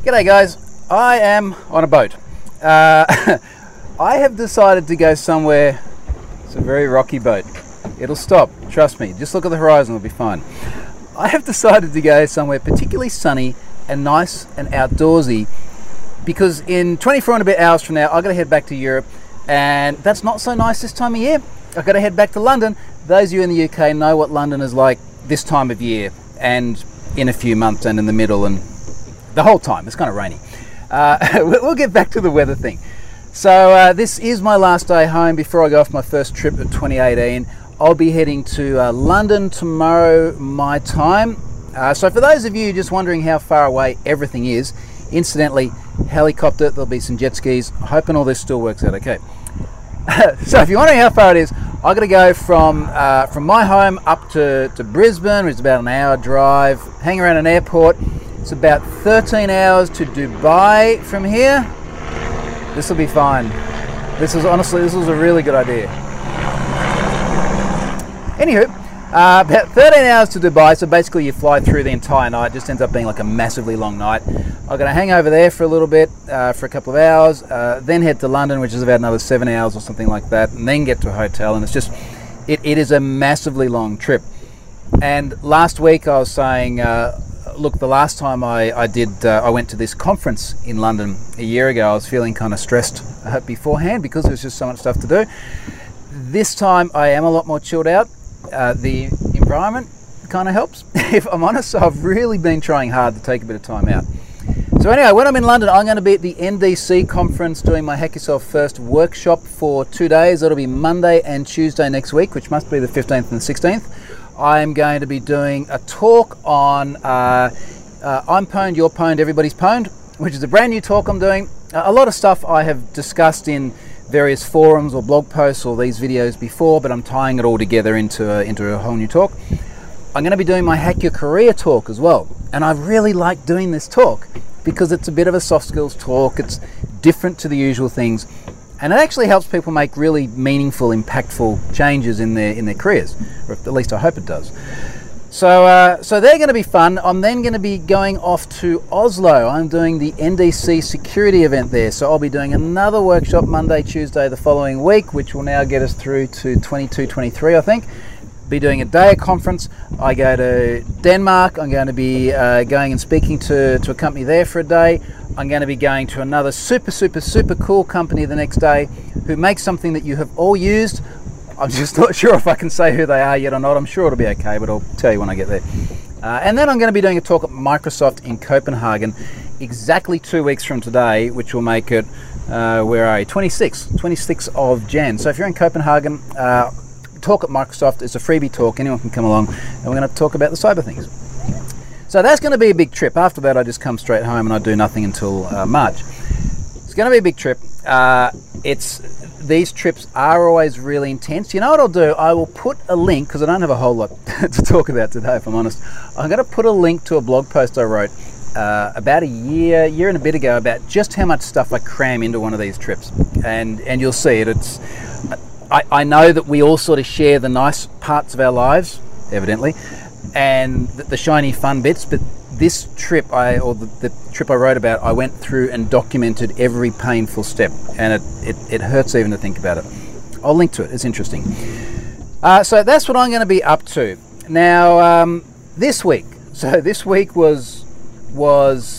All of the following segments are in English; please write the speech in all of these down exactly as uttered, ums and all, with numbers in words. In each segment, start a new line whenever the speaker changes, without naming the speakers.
G'day guys, I am on a boat. Uh, I have decided to go somewhere. It's a very rocky boat. It'll stop, trust me, just look at the horizon, it'll be fine. I have decided to go somewhere particularly sunny and nice and outdoorsy because in twenty-four and a bit hours from now I've got to head back to Europe, and that's not so nice this time of year. I've got to head back to London. Those of you in the U K know what London is like this time of year and in a few months and in the middle and the whole time. It's kind of rainy. Uh, we'll get back to the weather thing. So uh, this is my last day home before I go off my first trip of twenty eighteen. I'll be heading to uh, London tomorrow my time. Uh, so for those of you just wondering how far away everything is, incidentally, helicopter, there'll be some jet skis. Hoping all this still works out okay. So if you're wondering how far it is, I've got to go from uh, from my home up to, to Brisbane, which is about an hour drive, hang around an airport. It's about thirteen hours to Dubai from here. This will be fine. This was honestly, this was a really good idea. Anywho, uh, about thirteen hours to Dubai, so basically you fly through the entire night. It just ends up being like a massively long night. I'm going to hang over there for a little bit, uh, for a couple of hours, uh, then head to London, which is about another seven hours or something like that, and then get to a hotel. And it's just, it, it is a massively long trip. And last week I was saying, uh, look, the last time I, I did, uh, I went to this conference in London a year ago, I was feeling kind of stressed uh, beforehand because there was just so much stuff to do. This time I am a lot more chilled out. Uh, the environment kind of helps, if I'm honest, so I've really been trying hard to take a bit of time out. So anyway, when I'm in London, I'm going to be at the N D C conference doing my Hack Yourself First workshop for two days. That'll be Monday and Tuesday next week, which must be the fifteenth and the sixteenth. I'm going to be doing a talk on uh, uh, I'm pwned, you're pwned, everybody's pwned, which is a brand new talk I'm doing. Uh, a lot of stuff I have discussed in various forums or blog posts or these videos before, but I'm tying it all together into a, into a whole new talk. I'm going to be doing my Hack Your Career talk as well, and I really like doing this talk because it's a bit of a soft skills talk. It's different to the usual things, and it actually helps people make really meaningful, impactful changes in their in their careers, or at least I hope it does. So, uh, so they're going to be fun. I'm then going to be going off to Oslo. I'm doing the N D C security event there, so I'll be doing another workshop Monday, Tuesday the following week, which will now get us through to twenty-two, twenty-three, I think. Be doing a day of conference. I go to Denmark. I'm going to be uh, going and speaking to, to a company there for a day. I'm going to be going to another super, super, super cool company the next day who makes something that you have all used. I'm just not sure if I can say who they are yet or not. I'm sure it'll be okay, but I'll tell you when I get there. Uh, and then I'm going to be doing a talk at Microsoft in Copenhagen exactly two weeks from today, which will make it, uh, where are you? twenty-sixth, twenty-sixth of January. So if you're in Copenhagen, uh, talk at Microsoft. It's a freebie talk. Anyone can come along, and we're going to talk about the cyber things. So that's going to be a big trip. After that, I just come straight home and I do nothing until uh, March. It's going to be a big trip. Uh, it's these trips are always really intense. You know what I'll do? I will put a link, because I don't have a whole lot to talk about today, if I'm honest. I'm going to put a link to a blog post I wrote uh, about a year, year and a bit ago about just how much stuff I cram into one of these trips, and and you'll see it. It's I, I know that we all sort of share the nice parts of our lives, evidently, and the, the shiny fun bits, but this trip, I or the, the trip I wrote about, I went through and documented every painful step, and it, it, it hurts even to think about it. I'll link to it, it's interesting. Uh, so that's what I'm going to be up to. Now, um, this week, so this week was, was,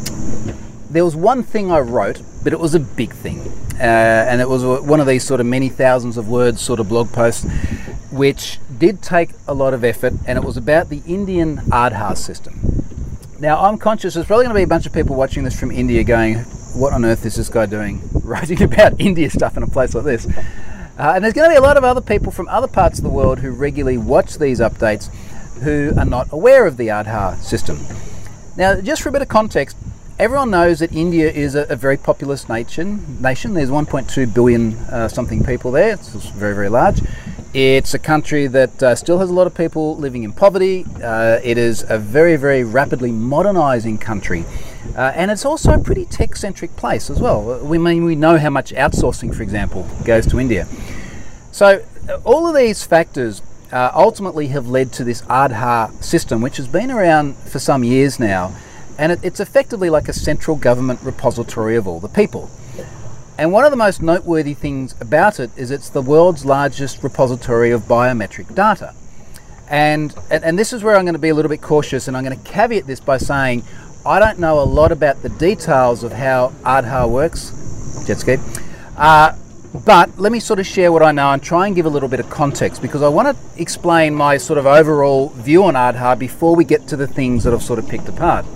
there was one thing I wrote, but it was a big thing. Uh, and it was one of these sort of many thousands of words sort of blog posts, which did take a lot of effort, and it was about the Indian Aadhaar system. Now, I'm conscious there's probably going to be a bunch of people watching this from India going, what on earth is this guy doing writing about India stuff in a place like this? Uh, and there's going to be a lot of other people from other parts of the world who regularly watch these updates who are not aware of the Aadhaar system. Now, just for a bit of context, everyone knows that India is a, a very populous nation. Nation. There's one point two billion uh, something people there. It's very, very large. It's a country that uh, still has a lot of people living in poverty. Uh, it is a very, very rapidly modernizing country. Uh, and it's also a pretty tech-centric place as well. We mean we know how much outsourcing, for example, goes to India. So uh, all of these factors uh, ultimately have led to this Aadhaar system, which has been around for some years now. and it, it's effectively like a central government repository of all the people. And one of the most noteworthy things about it is it's the world's largest repository of biometric data. And, and, and this is where I'm going to be a little bit cautious, and I'm going to caveat this by saying I don't know a lot about the details of how Aadhaar works, jet ski, uh, but let me sort of share what I know and try and give a little bit of context, because I want to explain my sort of overall view on Aadhaar before we get to the things that I've sort of picked apart.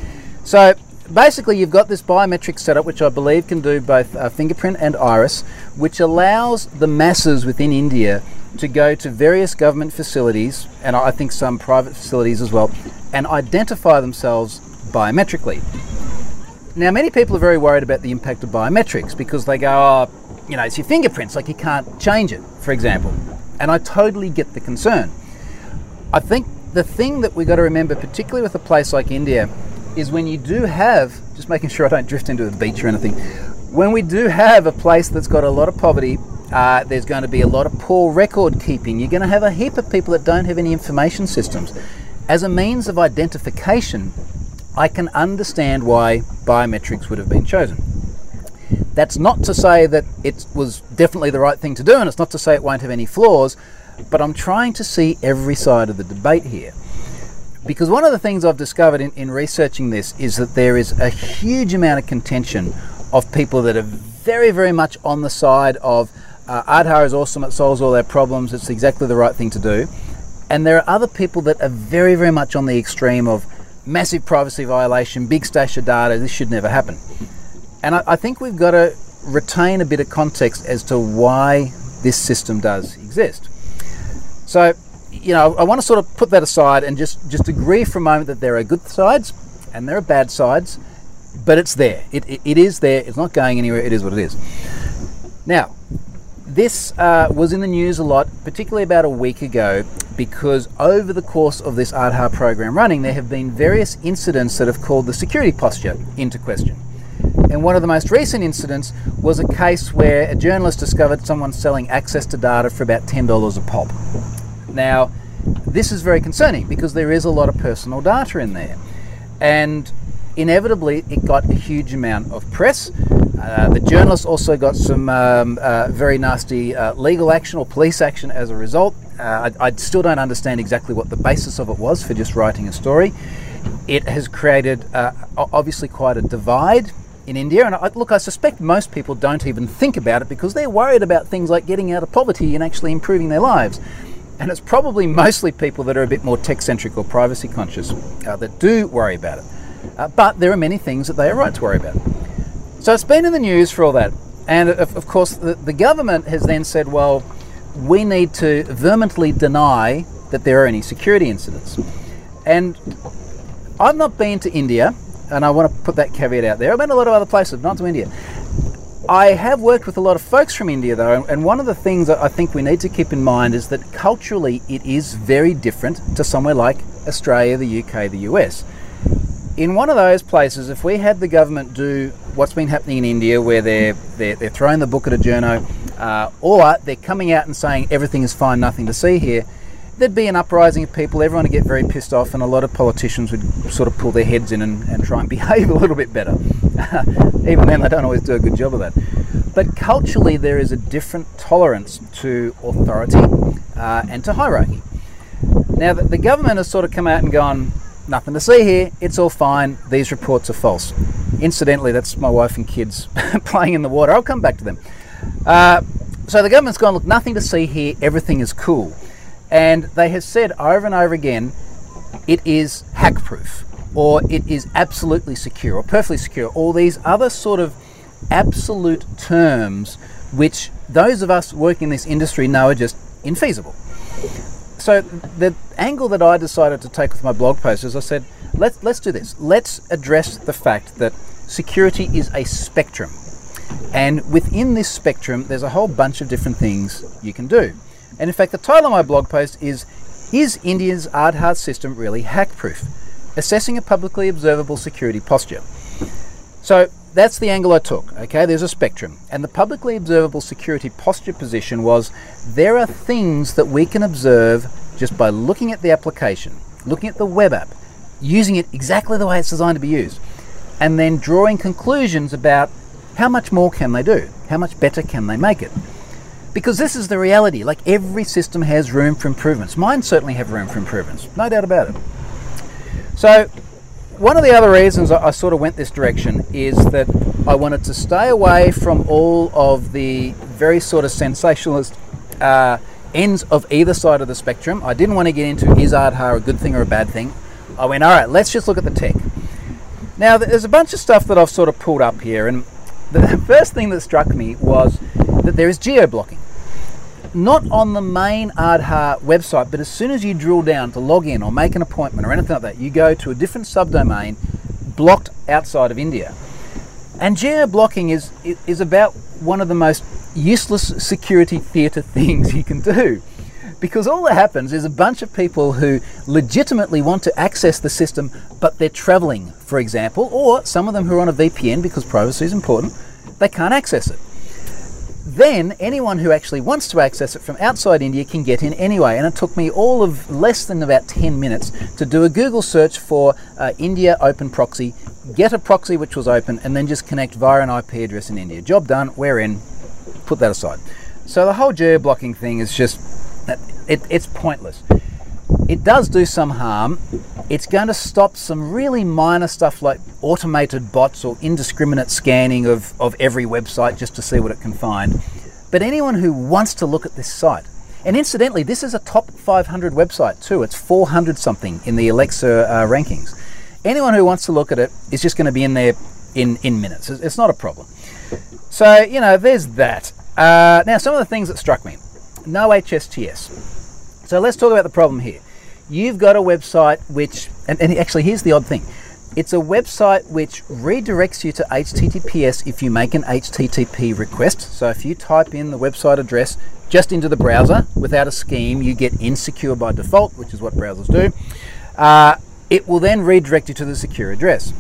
So basically you've got this biometric setup which I believe can do both uh, fingerprint and iris, which allows the masses within India to go to various government facilities, and I think some private facilities as well, and identify themselves biometrically. Now, many people are very worried about the impact of biometrics because they go, oh, you know, it's your fingerprints, like you can't change it, for example. And I totally get the concern. I think the thing that we've got to remember, particularly with a place like India, is when you do have, just making sure I don't drift into the beach or anything, when we do have a place that's got a lot of poverty, uh, there's going to be a lot of poor record keeping. You're going to have a heap of people that don't have any information systems. As a means of identification, I can understand why biometrics would have been chosen. That's not to say that it was definitely the right thing to do, and it's not to say it won't have any flaws, but I'm trying to see every side of the debate here. Because one of the things I've discovered in, in researching this is that there is a huge amount of contention of people that are very, very much on the side of uh, Aadhaar is awesome, it solves all our problems, it's exactly the right thing to do. And there are other people that are very, very much on the extreme of massive privacy violation, big stash of data, this should never happen. And I, I think we've got to retain a bit of context as to why this system does exist. So, you know, I want to sort of put that aside and just, just agree for a moment that there are good sides and there are bad sides, but it's there. It, it, it is there. It's not going anywhere. It is what it is. Now, this uh, was in the news a lot, particularly about a week ago, because over the course of this Aadhaar program running, there have been various incidents that have called the security posture into question. And one of the most recent incidents was a case where a journalist discovered someone selling access to data for about ten dollars a pop. Now, this is very concerning because there is a lot of personal data in there. And inevitably, it got a huge amount of press. Uh, the journalist also got some um, uh, very nasty uh, legal action or police action as a result. Uh, I, I still don't understand exactly what the basis of it was for just writing a story. It has created uh, obviously quite a divide in India, and I, look, I suspect most people don't even think about it because they're worried about things like getting out of poverty and actually improving their lives. And it's probably mostly people that are a bit more tech-centric or privacy conscious uh, that do worry about it. Uh, but there are many things that they are right to worry about. So it's been in the news for all that. And of, of course, the, the government has then said, well, we need to vehemently deny that there are any security incidents. And I've not been to India, and I want to put that caveat out there. I've been to a lot of other places, not to India. I have worked with a lot of folks from India, though, and one of the things that I think we need to keep in mind is that culturally it is very different to somewhere like Australia, the U K, the U S. In one of those places, if we had the government do what's been happening in India, where they're, they're, they're throwing the book at a journo, uh, or they're coming out and saying everything is fine, nothing to see here, there'd be an uprising of people, everyone would get very pissed off, and a lot of politicians would sort of pull their heads in and, and try and behave a little bit better. Even then, they don't always do a good job of that. But culturally, there is a different tolerance to authority uh, and to hierarchy. Now, the, the government has sort of come out and gone, nothing to see here, it's all fine, these reports are false. Incidentally, that's my wife and kids playing in the water. I'll come back to them. Uh, so the government's gone, look, nothing to see here, everything is cool. And they have said over and over again, it is hack-proof, or it is absolutely secure, or perfectly secure, all these other sort of absolute terms which those of us working in this industry know are just infeasible. So the angle that I decided to take with my blog post is I said, let's, let's do this. Let's address the fact that security is a spectrum. And within this spectrum, there's a whole bunch of different things you can do. And in fact, the title of my blog post is, Is India's Aadhaar system really hack-proof? Assessing a publicly observable security posture. So that's the angle I took, okay? There's a spectrum. And the publicly observable security posture position was, there are things that we can observe just by looking at the application, looking at the web app. using it exactly the way it's designed to be used, and then drawing conclusions about how much more can they do, how much better can they make it. Because this is the reality, like every system has room for improvements. Mine certainly have room for improvements, no doubt about it. So one of the other reasons I sort of went this direction is that I wanted to stay away from all of the very sort of sensationalist uh, ends of either side of the spectrum. I didn't want to get into is Aadhaar a good thing or a bad thing. I went, all right, let's just look at the tech. Now, there's a bunch of stuff that I've sort of pulled up here, and the first thing that struck me was that there is geo-blocking. Not on the main Aadhaar website, but as soon as you drill down to log in or make an appointment or anything like that, you go to a different subdomain blocked outside of India. And geo-blocking is, is about one of the most useless security theatre things you can do. Because all that happens is a bunch of people who legitimately want to access the system, but they're traveling, for example, or some of them who are on a V P N because privacy is important, they can't access it. Then anyone who actually wants to access it from outside India can get in anyway. And it took me all of less than about ten minutes to do a Google search for uh, India Open Proxy, get a proxy which was open, and then just connect via an I P address in India. Job done, we're in, put that aside. So the whole geo-blocking thing is just, it, it's pointless. It does do some harm. It's going to stop some really minor stuff like automated bots or indiscriminate scanning of, of every website just to see what it can find. But anyone who wants to look at this site, and incidentally, this is a top five hundred website too. It's four hundred something in the Alexa uh, rankings. Anyone who wants to look at it is just going to be in there in, in minutes. It's not a problem. So, you know, there's that. Uh, now, some of the things that struck me. No H S T S. So let's talk about the problem here. You've got a website which, and, and actually here's the odd thing. It's a website which redirects you to H T T P S if you make an H T T P request. So if you type in the website address just into the browser without a scheme, you get insecure by default, which is what browsers do. Uh, it will then redirect you to the secure address.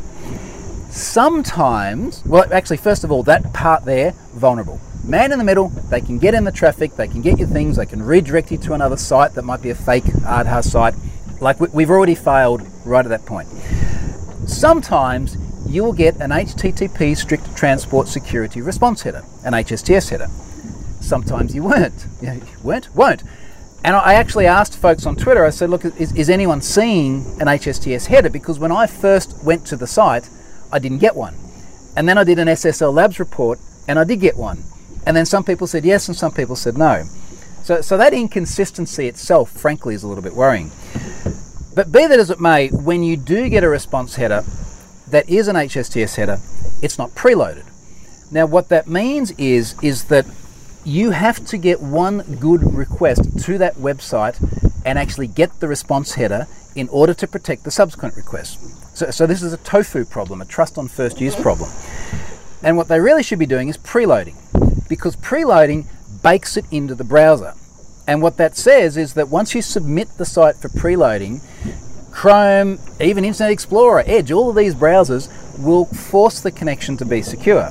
Sometimes, well, actually, first of all, that part there, vulnerable. Man in the middle, they can get in the traffic, they can get your things, they can redirect you to another site that might be a fake Aadhaar site. Like we've already failed right at that point. Sometimes you will get an H T T P strict transport security response header, an H S T S header. Sometimes you weren't. You weren't? Won't. And I actually asked folks on Twitter, I said, look, is, is anyone seeing an H S T S header? Because when I first went to the site, I didn't get one. And then I did an S S L Labs report and I did get one. And then some people said yes and some people said no. So, so that inconsistency itself, frankly, is a little bit worrying. But be that as it may, when you do get a response header that is an H S T S header, it's not preloaded. Now what that means is, is that you have to get one good request to that website and actually get the response header in order to protect the subsequent requests. So, so this is a tofu problem, a trust on first use problem. And what they really should be doing is preloading, because preloading bakes it into the browser. And what that says is that once you submit the site for preloading, Chrome, even Internet Explorer, Edge, all of these browsers will force the connection to be secure.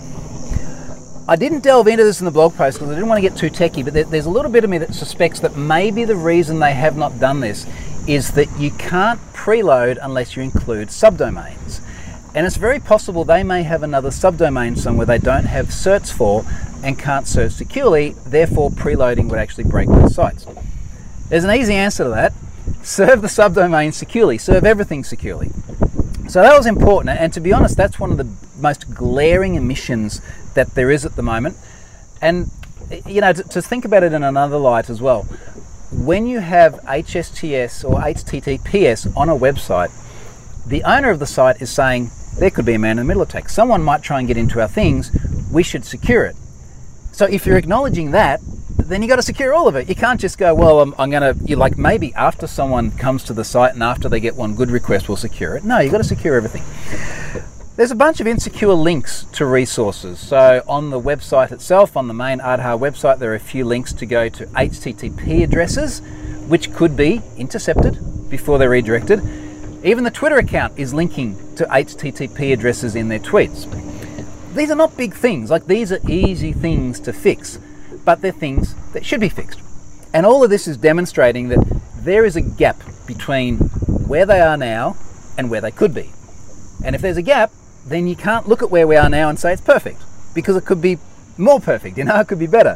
I didn't delve into this in the blog post because I didn't want to get too techy, but there, there's a little bit of me that suspects that maybe the reason they have not done this is that you can't preload unless you include subdomains. And it's very possible they may have another subdomain somewhere they don't have certs for and can't search securely, therefore preloading would actually break those sites. There's an easy answer to that. Serve the subdomain securely, serve everything securely. So that was important, and to be honest, that's one of the most glaring omissions that there is at the moment. And you know, to, to think about it in another light as well, when you have H S T S or H T T P S on a website, the owner of the site is saying, there could be a man-in-the-middle attack. Someone might try and get into our things. We should secure it. So if you're acknowledging that, then you got to secure all of it. You can't just go, well, I'm, I'm going to, you like maybe after someone comes to the site and after they get one good request, we'll secure it. No, you got to secure everything. There's a bunch of insecure links to resources. So on the website itself, on the main Aadhaar website, there are a few links to go to H T T P addresses, which could be intercepted before they're redirected. Even the Twitter account is linking to H T T P addresses in their tweets. These are not big things, like these are easy things to fix, but they're things that should be fixed. And all of this is demonstrating that there is a gap between where they are now and where they could be. And if there's a gap, then you can't look at where we are now and say it's perfect, because it could be more perfect, you know, it could be better.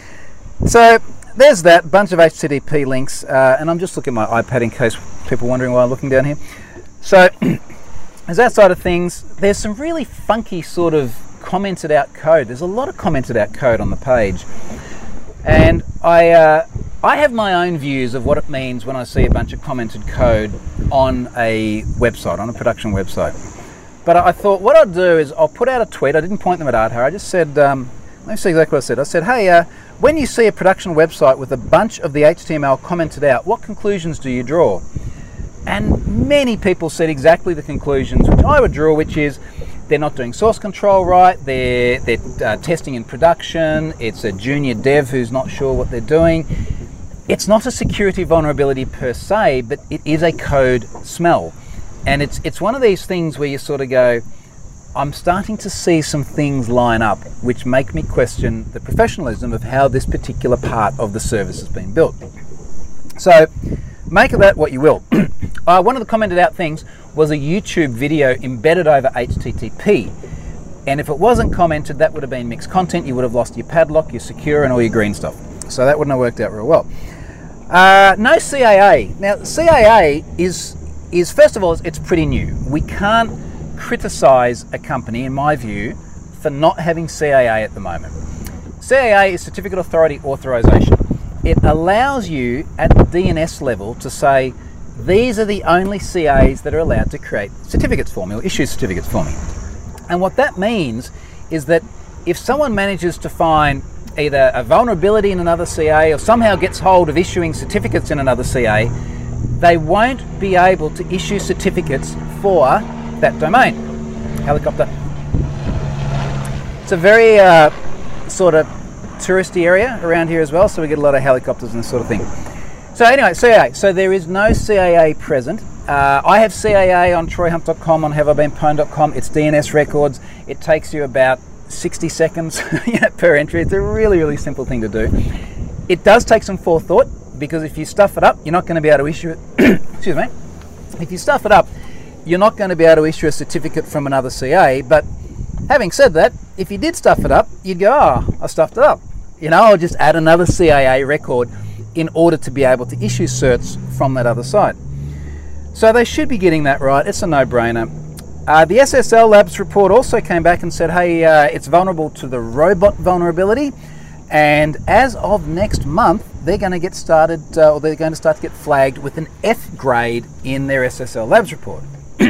So there's that bunch of H T T P links, uh, and I'm just looking at my iPad in case people are wondering why I'm looking down here. So there's that side of things. There's some really funky sort of commented out code. There's a lot of commented out code on the page, and I uh, I have my own views of what it means when I see a bunch of commented code on a website, on a production website. But I thought what I'll do is I'll put out a tweet. I didn't point them at Aadhaar. I just said, um, let me see exactly what I said. I said, hey, uh, when you see a production website with a bunch of the H T M L commented out, what conclusions do you draw? And many people said exactly the conclusions which I would draw, which is they're not doing source control right, they're, they're uh, testing in production, it's a junior dev who's not sure what they're doing. It's not a security vulnerability per se, but it is a code smell. And it's it's one of these things where you sort of go, I'm starting to see some things line up which make me question the professionalism of how this particular part of the service has been built. So make of that what you will. uh, one of the commented out things was a YouTube video embedded over H T T P. And if it wasn't commented, that would have been mixed content. You would have lost your padlock, your secure, and all your green stuff. So that wouldn't have worked out real well. Uh, no C A A. Now, C A A is, is, first of all, it's pretty new. We can't criticize a company, in my view, for not having C A A at the moment. C A A is Certificate Authority Authorization. It allows you at the D N S level to say, these are the only C As that are allowed to create certificates for me or issue certificates for me. And what that means is that if someone manages to find either a vulnerability in another C A or somehow gets hold of issuing certificates in another C A, they won't be able to issue certificates for that domain. Helicopter. It's a very uh, sort of touristy area around here as well, so we get a lot of helicopters and this sort of thing. So anyway, C A A. So there is no C A A present. Uh, I have C A A on troy hunt dot com, on have I been pwned dot com. It's D N S records. It takes you about sixty seconds per entry. It's a really, really simple thing to do. It does take some forethought, because if you stuff it up, you're not going to be able to issue it. Excuse me. If you stuff it up, you're not going to be able to issue a certificate from another C A. But having said that, if you did stuff it up, you'd go, oh, I stuffed it up. You know, I'll just add another C A A record in order to be able to issue certs from that other site. So they should be getting that right. It's a no-brainer. Uh, the S S L Labs report also came back and said, hey, uh, it's vulnerable to the robot vulnerability, and as of next month, they're going to get started, uh, or they're going to start to get flagged with an F grade in their S S L Labs report.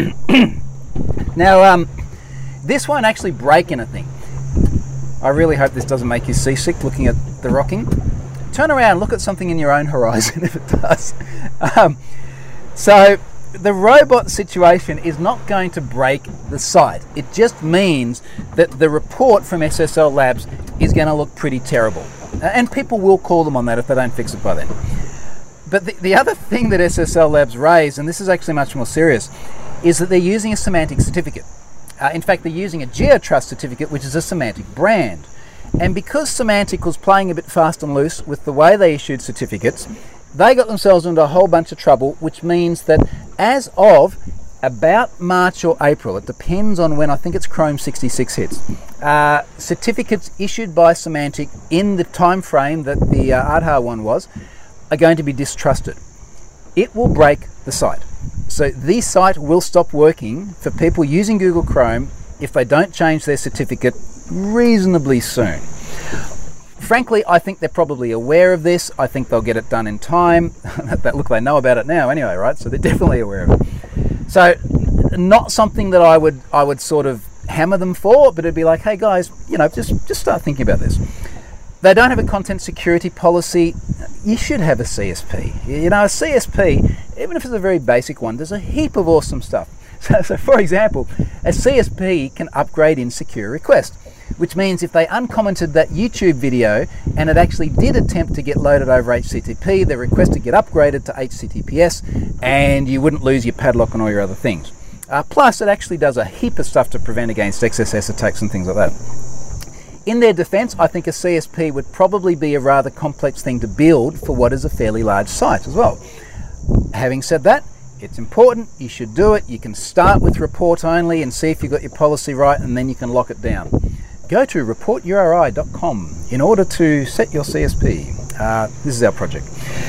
Now, um, this won't actually break anything. I really hope this doesn't make you seasick looking at the rocking. Turn around, look at something in your own horizon if it does. Um, so, the robot situation is not going to break the site. It just means that the report from S S L Labs is going to look pretty terrible. And people will call them on that if they don't fix it by then. But the, the other thing that S S L Labs raised, and this is actually much more serious, is that they're using a semantic certificate. Uh, in fact, they're using a GeoTrust certificate, which is a semantic brand. And because Symantec was playing a bit fast and loose with the way they issued certificates, they got themselves into a whole bunch of trouble, which means that as of about March or April, it depends on when, I think it's Chrome sixty-six hits, uh, certificates issued by Symantec in the time frame that the uh, Aadhaar one was are going to be distrusted. It will break the site. So the site will stop working for people using Google Chrome if they don't change their certificate reasonably soon. Frankly, I think they're probably aware of this. I think they'll get it done in time. That look, they know about it now anyway, right? So they're definitely aware of it. So not something that I would I would sort of hammer them for, but it'd be like, hey guys, you know, just just start thinking about this. They don't have a content security policy. You should have a C S P. You know, a C S P, even if it's a very basic one, there's a heap of awesome stuff. So, so for example, a C S P can upgrade in secure request, which means if they uncommented that YouTube video and it actually did attempt to get loaded over H T T P, the request to get upgraded to H T T P S, and you wouldn't lose your padlock and all your other things. Uh, plus, it actually does a heap of stuff to prevent against X S S attacks and things like that. In their defense, I think a C S P would probably be a rather complex thing to build for what is a fairly large site as well. Having said that, It's important, you should do it. You can start with report only and see if you've got your policy right, and then you can lock it down. Go to report U R I dot com in order to set your C S P. Uh, this is our project.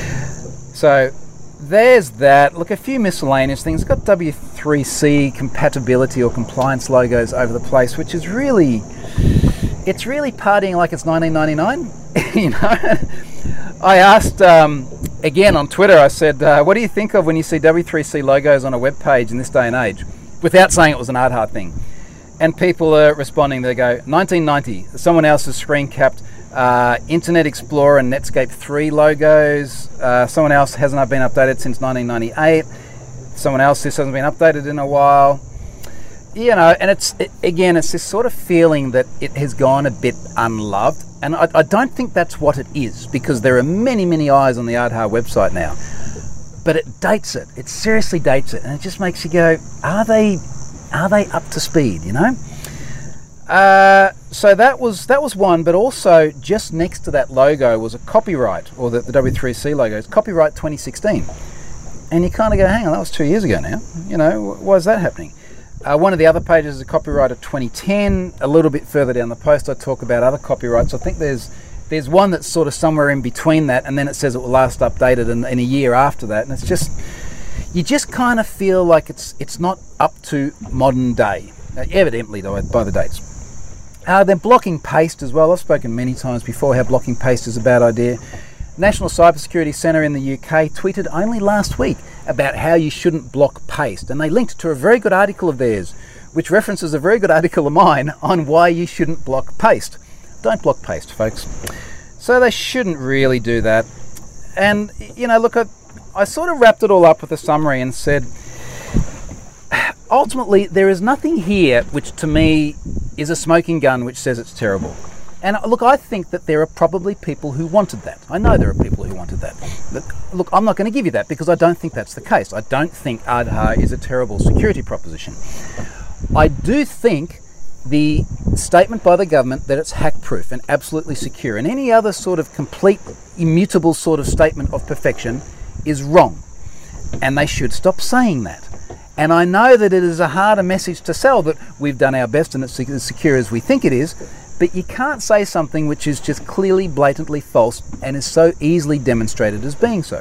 So there's that. Look, a few miscellaneous things. It's got W three C compatibility or compliance logos over the place, which is really, it's really partying like it's nineteen ninety-nine. You know, I asked, um, again on Twitter, I said, uh, what do you think of when you see W three C logos on a web page in this day and age, without saying it was an Aadhaar thing? And people are responding, they go, nineteen ninety. Someone else has screen capped uh, Internet Explorer and Netscape three logos. Uh, someone else hasn't been updated since nineteen ninety-eight. Someone else, this hasn't been updated in a while. You know, and it's, it, again, it's this sort of feeling that it has gone a bit unloved. And I, I don't think that's what it is, because there are many, many eyes on the Aadhaar website now. But it dates it. It seriously dates it. And it just makes you go, are they... Are they up to speed, you know? Uh, so that was that was one, but also just next to that logo was a copyright, or the, the W three C logo, it's copyright twenty sixteen. And you kind of go, hang on, that was two years ago now. You know, why is that happening? Uh, one of the other pages is a copyright of twenty ten. A little bit further down the post, I talk about other copyrights. I think there's there's one that's sort of somewhere in between that, and then it says it will last updated in, in a year after that, and it's just... You just kind of feel like it's it's not up to modern day, uh, evidently though by the dates. Uh, then blocking paste as well. I've spoken many times before how blocking paste is a bad idea. National Cybersecurity Centre in the U K tweeted only last week about how you shouldn't block paste, and they linked to a very good article of theirs, which references a very good article of mine on why you shouldn't block paste. Don't block paste, folks. So they shouldn't really do that. And, you know, look, I, I sort of wrapped it all up with a summary and said, ultimately, there is nothing here which to me is a smoking gun which says it's terrible. And look, I think that there are probably people who wanted that. I know there are people who wanted that. But look, I'm not going to give you that because I don't think that's the case. I don't think Aadhaar is a terrible security proposition. I do think the statement by the government that it's hack-proof and absolutely secure, and any other sort of complete, immutable sort of statement of perfection is wrong. And they should stop saying that. And I know that it is a harder message to sell, that we've done our best and it's as secure as we think it is, but you can't say something which is just clearly, blatantly false and is so easily demonstrated as being so.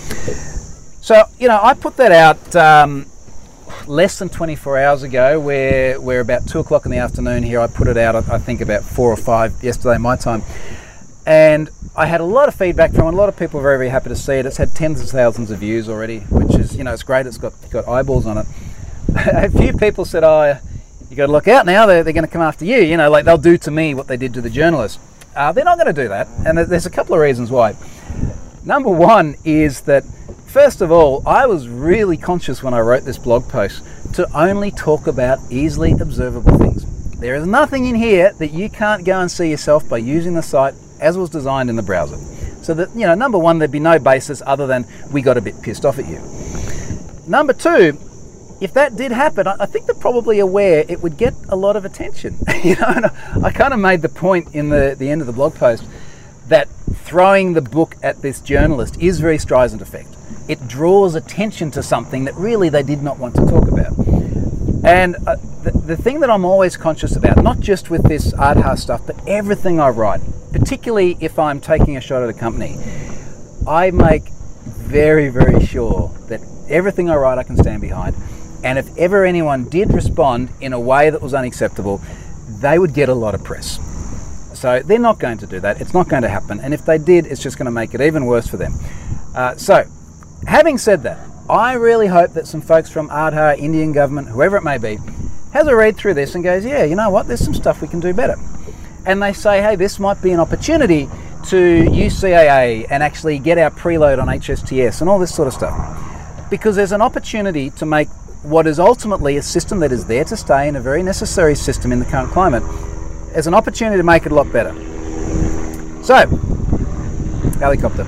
So, you know, I put that out um, less than twenty-four hours ago, where we're about two o'clock in the afternoon here. I put it out, I think, about four or five yesterday, my time. And I had a lot of feedback from it. A lot of people were very, very happy to see it. It's had tens of thousands of views already, which is, you know, it's great. It's got got eyeballs on it. A few people said, oh, you got to look out now. They're, they're going to come after you. You know, like they'll do to me what they did to the journalist. Uh, they're not going to do that. And there's a couple of reasons why. Number one is that, first of all, I was really conscious when I wrote this blog post to only talk about easily observable things. There is nothing in here that you can't go and see yourself by using the site as was designed in the browser. So that, you know, number one, there'd be no basis other than we got a bit pissed off at you. Number two, if that did happen, I think they're probably aware it would get a lot of attention. You know, and I, I kind of made the point in the, the end of the blog post that throwing the book at this journalist is very Streisand effect. It draws attention to something that really they did not want to talk about. And uh, the, the thing that I'm always conscious about, not just with this Aadhaar stuff, but everything I write, particularly if I'm taking a shot at a company, I make very, very sure that everything I write I can stand behind. And if ever anyone did respond in a way that was unacceptable, they would get a lot of press. So they're not going to do that. It's not going to happen. And if they did, it's just going to make it even worse for them. Uh, so, having said that, I really hope that some folks from Aadhaar, Indian government, whoever it may be, has a read through this and goes, yeah, you know what, there's some stuff we can do better. And they say, hey, this might be an opportunity to use C A A and actually get our preload on H S T S and all this sort of stuff. Because there's an opportunity to make what is ultimately a system that is there to stay and a very necessary system in the current climate, as an opportunity to make it a lot better. So, helicopter.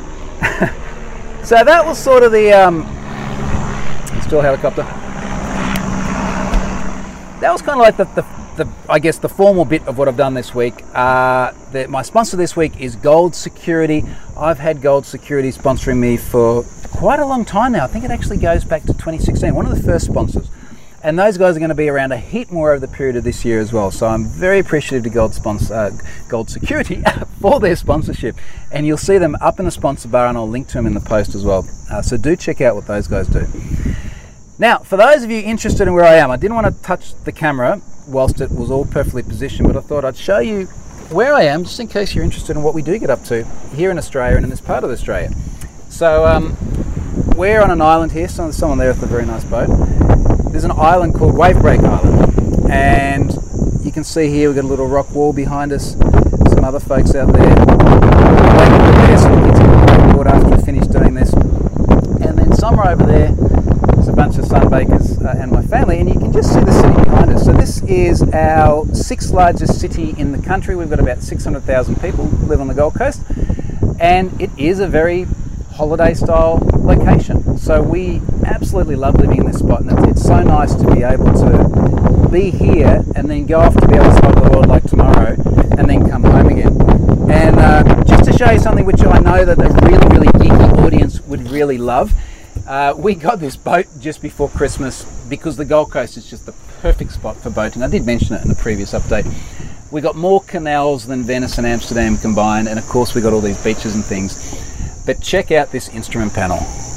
So that was sort of the, um, still helicopter. That was kind of like the, the, the I guess the formal bit of what I've done this week. Uh, the, my sponsor this week is Gold Security. I've had Gold Security sponsoring me for quite a long time now. I think it actually goes back to twenty sixteen, one of the first sponsors. And those guys are going to be around a heap more over the period of this year as well. So I'm very appreciative to Gold, sponsor, uh, Gold Security for their sponsorship. And you'll see them up in the sponsor bar, and I'll link to them in the post as well. Uh, so do check out what those guys do. Now, for those of you interested in where I am, I didn't want to touch the camera whilst it was all perfectly positioned, but I thought I'd show you where I am, just in case you're interested in what we do get up to here in Australia and in this part of Australia. So um, we're on an island here, so there's someone there with a very nice boat. There's an island called Wavebreak Island, and you can see here we've got a little rock wall behind us, some other folks out there waiting for the so the kids can board after we finish doing this. And then somewhere over there, there's a bunch of sunbakers uh, and my family, and you can just see the city behind us. So this is our sixth largest city in the country. We've got about six hundred thousand people who live on the Gold Coast, and it is a very holiday style location. So we absolutely love living in this spot, and it's, it's so nice to be able to be here and then go off to the other side of the world like tomorrow and then come home again. And uh, just to show you something which I know that a really, really geeky audience would really love, uh, we got this boat just before Christmas because the Gold Coast is just the perfect spot for boating. I did mention it in the previous update. We got more canals than Venice and Amsterdam combined, and of course we got all these beaches and things. But check out this instrument panel.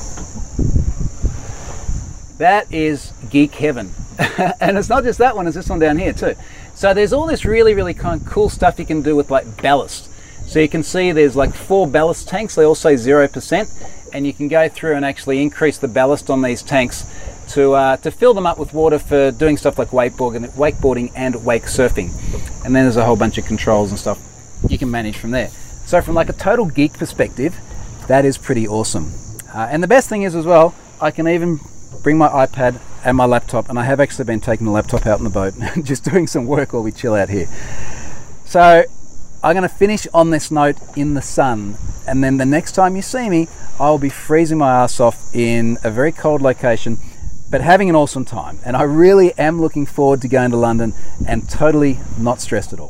That is geek heaven. And it's not just that one, it's this one down here too. So there's all this really, really kind of cool stuff you can do with like ballast. So you can see there's like four ballast tanks, they all say zero percent, and you can go through and actually increase the ballast on these tanks to uh, to fill them up with water for doing stuff like wakeboarding, wakeboarding and wake surfing. And then there's a whole bunch of controls and stuff you can manage from there. So from like a total geek perspective, that is pretty awesome. Uh, and the best thing is as well, I can even bring my iPad and my laptop, and I have actually been taking the laptop out in the boat just doing some work while we chill out here. So I'm going to finish on this note in the sun, and then the next time you see me, I'll be freezing my ass off in a very cold location, but having an awesome time. And I really am looking forward to going to London and totally not stressed at all.